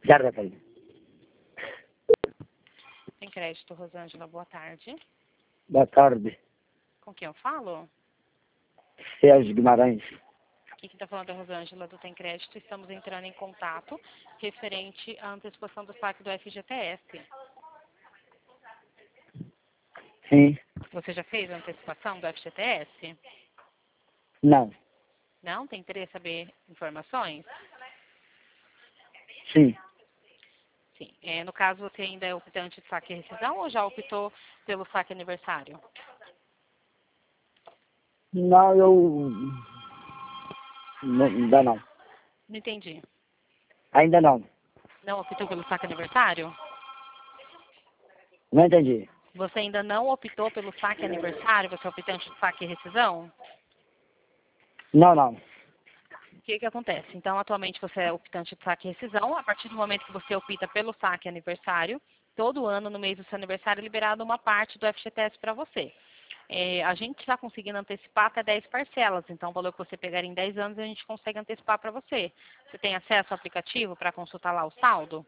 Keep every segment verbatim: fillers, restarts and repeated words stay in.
Já, já, pai. Tem crédito, Rosângela, boa tarde. Boa tarde. Com quem eu falo? Sérgio Guimarães. Aqui que está falando é a Rosângela do Tem Crédito. Estamos entrando em contato referente à antecipação do saque do F G T S. Sim. Você já fez a antecipação do F G T S? Não. Não? Tem interesse em saber informações? Sim. Sim. É, no caso, você ainda é optante de saque e rescisão ou já optou pelo saque aniversário? Não, eu... Não, ainda não. Não entendi. Ainda não. Não optou pelo saque aniversário? Não entendi. Você ainda não optou pelo saque aniversário? Você é optante de saque e rescisão? Não, não. O que que acontece? Então, atualmente você é optante de saque e rescisão. A partir do momento que você opta pelo saque aniversário, todo ano, no mês do seu aniversário, é liberado uma parte do F G T S para você. É, a gente está conseguindo antecipar até dez parcelas. Então, o valor que você pegar em dez anos, a gente consegue antecipar para você. Você tem acesso ao aplicativo para consultar lá o saldo?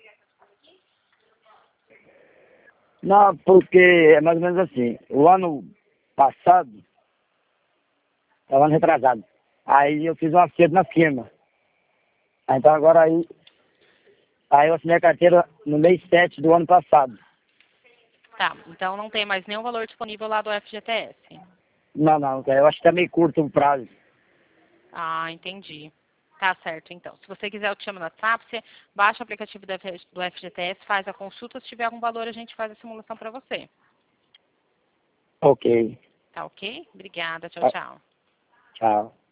Não, porque é mais ou menos assim. O ano passado, é o ano retrasado. Aí eu fiz um acerto na firma. Então agora aí, aí eu assinei a carteira no mês sete do ano passado. Tá, então não tem mais nenhum valor disponível lá do F G T S. Não, não, eu acho que tá meio curto o prazo. Ah, entendi. Tá certo, então. Se você quiser, eu te chamo no WhatsApp, você baixa o aplicativo do F- do F G T S, faz a consulta, se tiver algum valor, a gente faz a simulação para você. Ok. Tá ok? Obrigada, tchau, Ah, tchau. tchau.